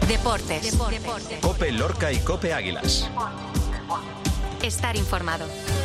Deportes. COPE Lorca y COPE Águilas. Estar informado.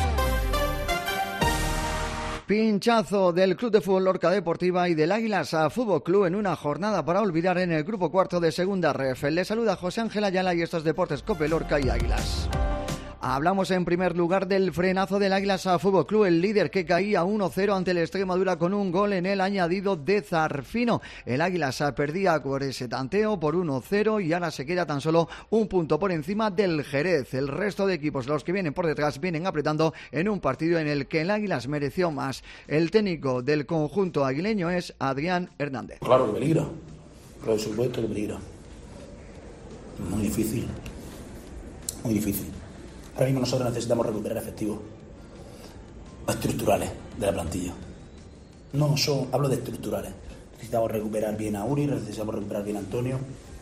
Pinchazo del Club de Fútbol Lorca Deportiva y del Águilas Fútbol Club en una jornada para olvidar en el grupo cuarto de Segunda Ref. Les saluda José Ángel Ayala y estos Deportes COPE Lorca y Águilas. Hablamos en primer lugar del frenazo del Águilas Fútbol Club, el líder que caía 1-0 ante el Extremadura con un gol en el añadido de Zarfino. El Águilas perdía por ese tanteo por 1-0 y ahora se queda tan solo un punto por encima del Jerez. El resto de equipos, los que vienen por detrás, vienen apretando en un partido en el que el Águilas mereció más. El técnico del conjunto aguileño es Adrián Hernández. Claro que peligra, por supuesto que peligra. Muy difícil, muy difícil. Ahora mismo nosotros necesitamos recuperar efectivos estructurales de la plantilla. Hablo de estructurales. Necesitamos recuperar bien a Uri, necesitamos recuperar bien a Antonio,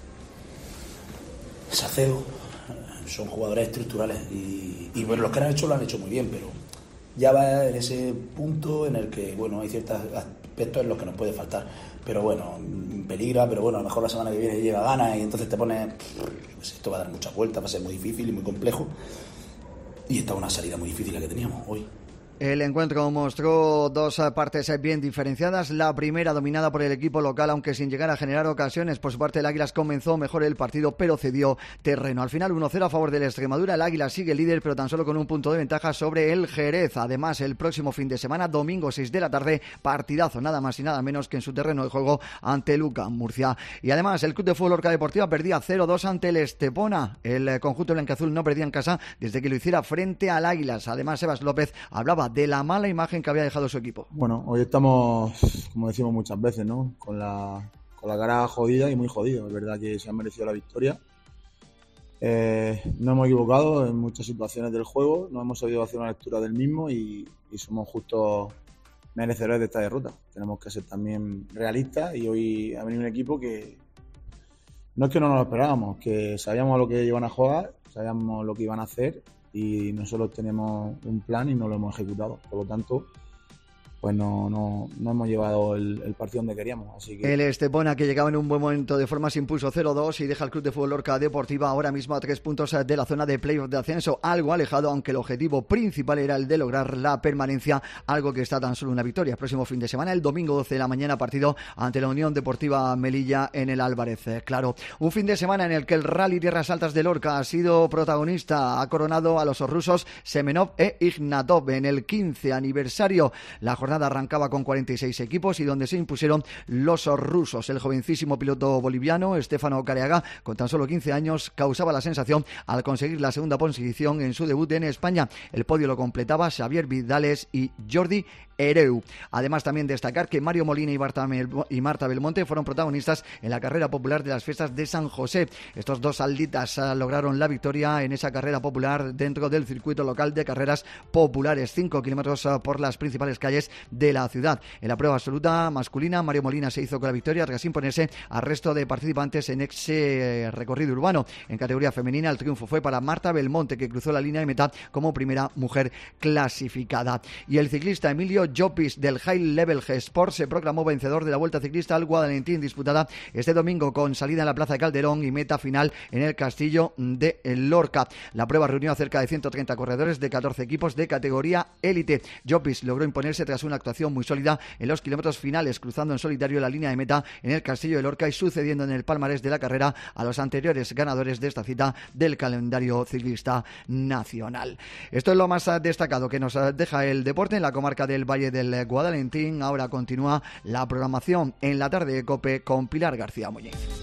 Sacedo. Son jugadores estructurales y bueno, los que han hecho lo han hecho muy bien, pero ya va en ese punto en el que, bueno, hay ciertos aspectos en los que nos puede faltar. Pero bueno, peligra, pero bueno, a lo mejor la semana que viene lleva ganas y entonces te pones, pues esto va a dar muchas vueltas, va a ser muy difícil y muy complejo. Y esta es una salida muy difícil la que teníamos hoy. El encuentro mostró dos partes bien diferenciadas. La primera dominada por el equipo local, aunque sin llegar a generar ocasiones. Por su parte, el Águilas comenzó mejor el partido, pero cedió terreno. Al final, 1-0 a favor del Extremadura. El Águilas sigue líder, pero tan solo con un punto de ventaja sobre el Jerez. Además, el próximo fin de semana, domingo 6 de la tarde, partidazo, nada más y nada menos que en su terreno de juego ante Luca Murcia. Y además, el Club de Fútbol Lorca Deportiva perdía 0-2 ante el Estepona. El conjunto blanquiazul no perdía en casa desde que lo hiciera frente al Águilas. Además, Sebas López hablaba de la mala imagen que había dejado su equipo. Bueno, hoy estamos, como decimos muchas veces, ¿no? Con la cara jodida y muy jodido. Es verdad que se ha merecido la victoria. No hemos equivocado en muchas situaciones del juego, no hemos sabido hacer una lectura del mismo y somos justos merecedores de esta derrota. Tenemos que ser también realistas y hoy ha venido un equipo que no es que no nos lo esperábamos, que sabíamos a lo que iban a jugar, sabíamos lo que iban a hacer y nosotros tenemos un plan y no lo hemos ejecutado. Por lo tanto, pues no hemos llevado el partido donde queríamos. Así que... El Estepona, que llegaba en un buen momento de forma, se impuso 0-2 y deja al Club de Fútbol Lorca Deportiva ahora mismo a 3 puntos de la zona de playoff de ascenso, algo alejado, aunque el objetivo principal era el de lograr la permanencia, algo que está tan solo una victoria. Próximo fin de semana, el domingo 12 de la mañana, partido ante la Unión Deportiva Melilla en el Álvarez. Claro, un fin de semana en el que el Rally Tierras Altas de Lorca ha sido protagonista, ha coronado a los rusos Semenov e Ignatov en el 15 aniversario. La jornada arrancaba con 46 equipos y donde se impusieron los rusos. El jovencísimo piloto boliviano Stefano Careaga, con tan solo 15 años, causaba la sensación al conseguir la segunda posición en su debut en España. El podio lo completaba Xavier Vidales y Jordi Hereu. Además, también destacar que Mario Molina y Marta Belmonte fueron protagonistas en la carrera popular de las fiestas de San José. Estos dos salditas lograron la victoria en esa carrera popular dentro del circuito local de carreras populares, 5 kilómetros por las principales calles de la ciudad. En la prueba absoluta masculina, Mario Molina se hizo con la victoria tras imponerse al resto de participantes en ese recorrido urbano. En categoría femenina, el triunfo fue para Marta Belmonte, que cruzó la línea de meta como primera mujer clasificada. Y el ciclista Emilio Llopis del High Level G-Sport se proclamó vencedor de la Vuelta Ciclista al Guadalentín, disputada este domingo con salida en la Plaza de Calderón y meta final en el Castillo de Lorca. La prueba reunió a cerca de 130 corredores de 14 equipos de categoría élite. Llopis logró imponerse tras una actuación muy sólida en los kilómetros finales, cruzando en solitario la línea de meta en el Castillo de Lorca y sucediendo en el palmarés de la carrera a los anteriores ganadores de esta cita del calendario ciclista nacional. Esto es lo más destacado que nos deja el deporte en la comarca del Valle del Guadalentín. Ahora continúa la programación en la tarde de COPE con Pilar García Muñiz.